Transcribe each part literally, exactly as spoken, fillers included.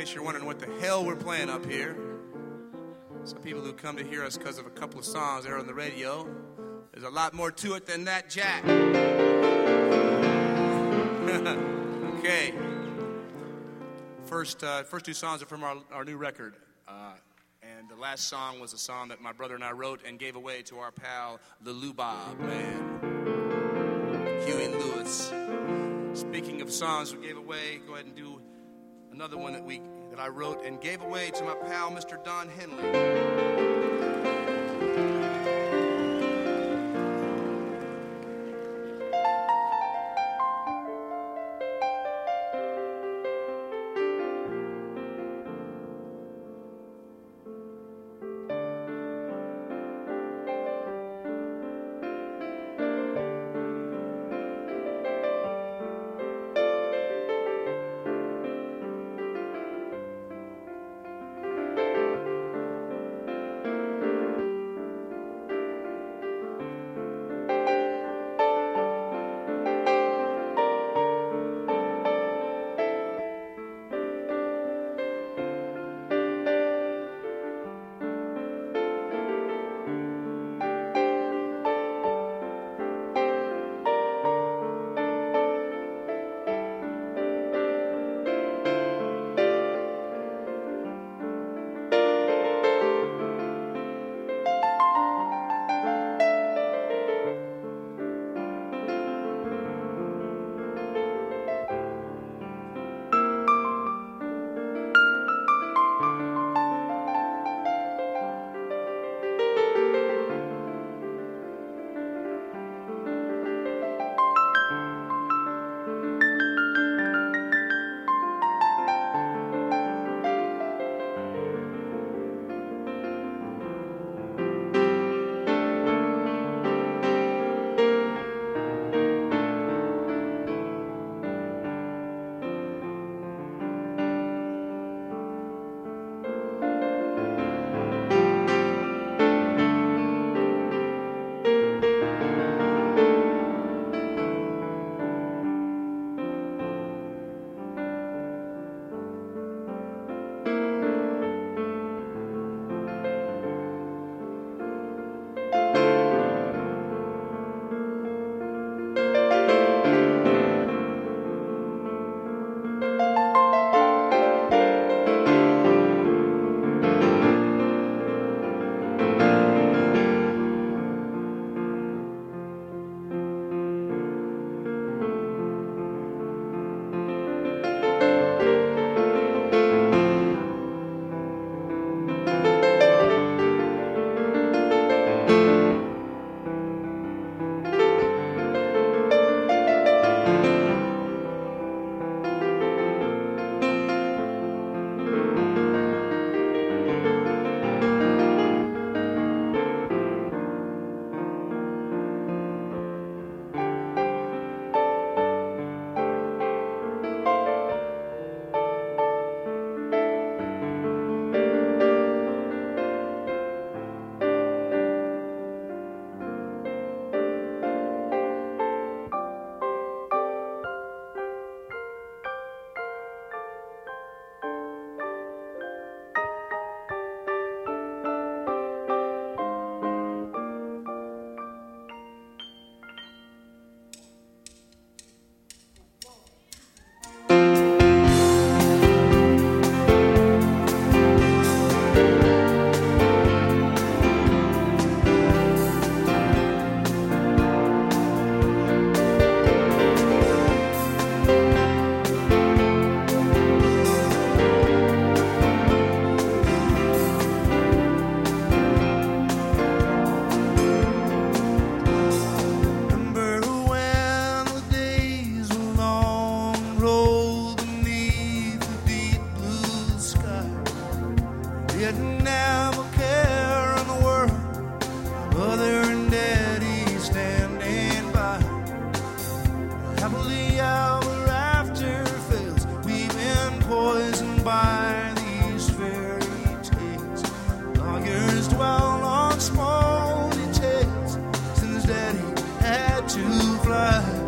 case you're wondering what the hell we're playing up here, some people who come to hear us because of a couple of songs that are on the radio, there's a lot more to it than that, Jack. Okay. First, uh, first two songs are from our, our new record. Uh, and the last song was a song that my brother and I wrote and gave away to our pal, the Lubob, man. Huey Lewis. Speaking of songs we gave away, go ahead and do another one that we that I wrote and gave away to my pal, Mister Don Henley.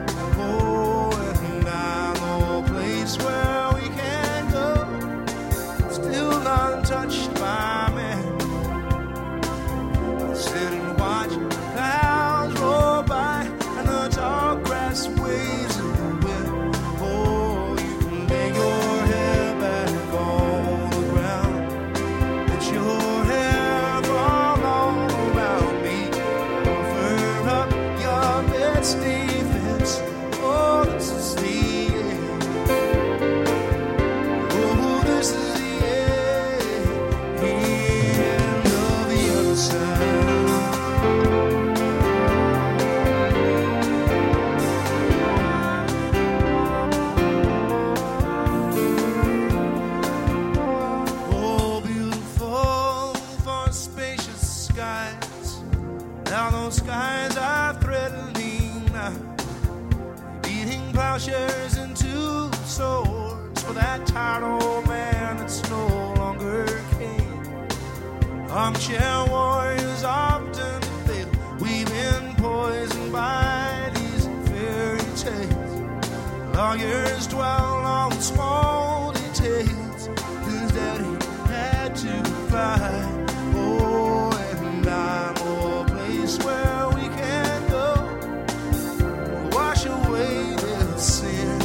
Oh, and I know a place where we can go plowshares into swords for that tired old man that's no longer king. Armchair warriors often fail. We've been poisoned by these fairy tales. Lawyers dwell on small details. His daddy had to fight. Oh, and I'm a place where we can go, wash away this sin.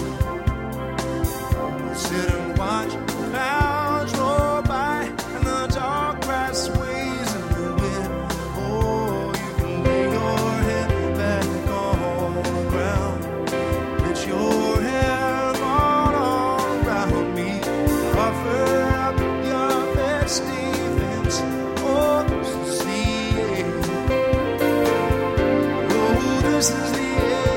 Sit and watch clouds roll by, and the dark grass sways in the wind. Oh, you can lay your head back on the ground. Let your hair fall all around me. Offer up your best defense. Oh, this is the end. Oh, this is the end.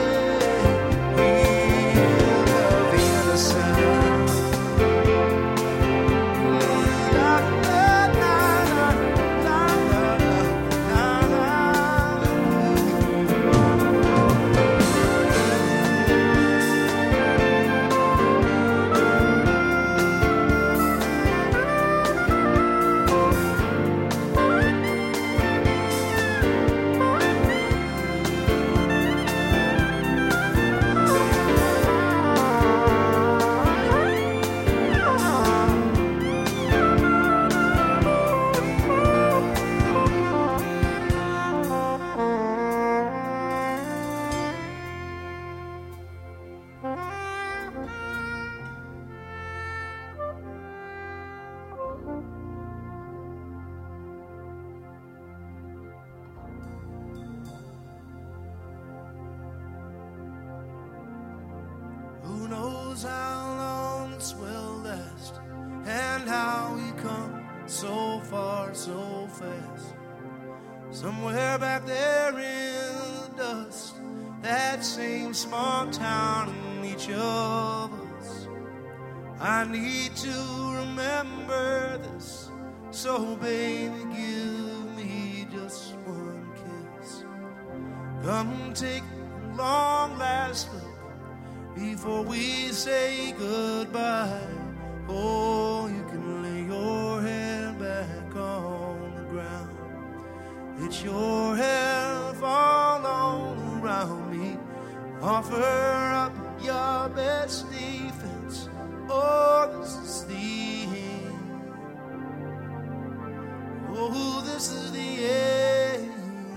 Who knows how long this will last, and how we come so far so fast. Somewhere back there in the dust, that same small town in each of us. I need to remember this, so baby give me just one kiss. Come take a long last look before we say goodbye. Oh, you can lay your head back on the ground. Let your hair fall all around me. Offer up your best defense. Oh, this is the end. Oh, this is the end.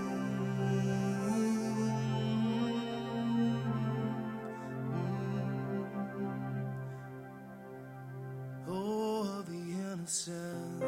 Oh, the innocent.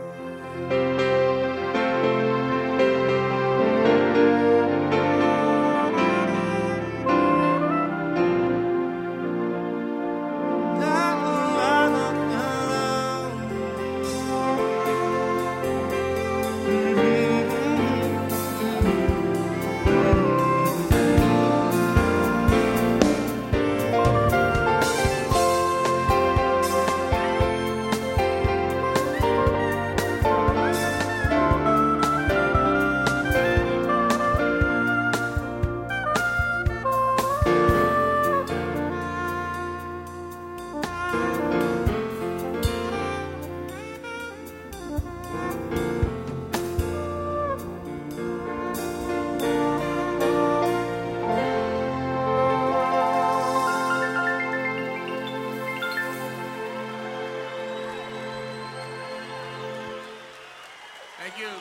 Thank you.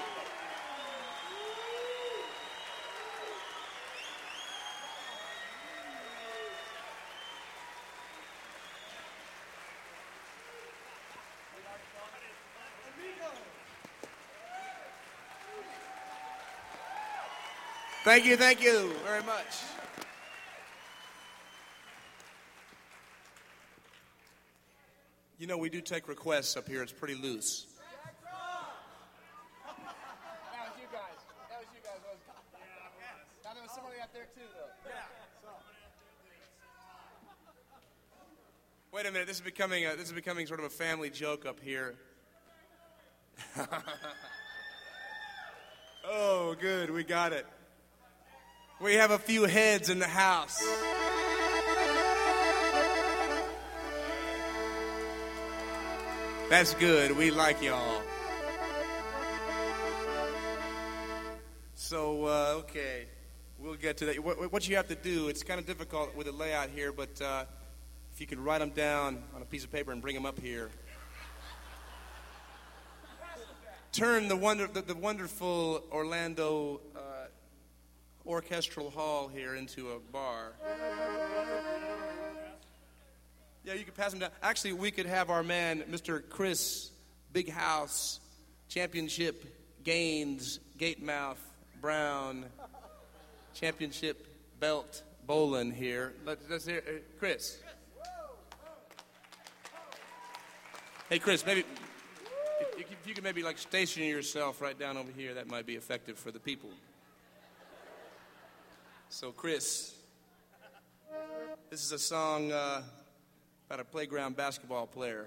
Thank you, thank you very much. You know, we do take requests up here. It's pretty loose. That was you guys. That was you guys. Now there was somebody out there too, though. Yeah. Wait a minute. This is becoming a, this is becoming sort of a family joke up here. Oh, good. We got it. We have a few heads in the house. That's good. We like y'all. So, uh, okay, we'll get to that. What, what you have to do, it's kind of difficult with the layout here, but uh, if you could write them down on a piece of paper and bring them up here. Turn the, wonder, the, the wonderful Orlando uh, Orchestral Hall here into a bar. Yeah, you could pass them down. Actually, we could have our man, Mister Chris Big House, Championship Gaines, Gatemouth, Brown, Championship Belt, Bolin here. Let's, let's hear, uh, Chris. Hey, Chris, maybe if, if you could maybe like station yourself right down over here, that might be effective for the people. So, Chris, this is a song uh, about a playground basketball player.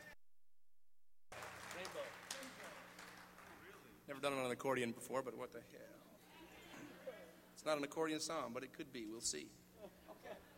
Never done it on an accordion before, but what the hell? It's not an accordion song, but it could be. We'll see. Okay.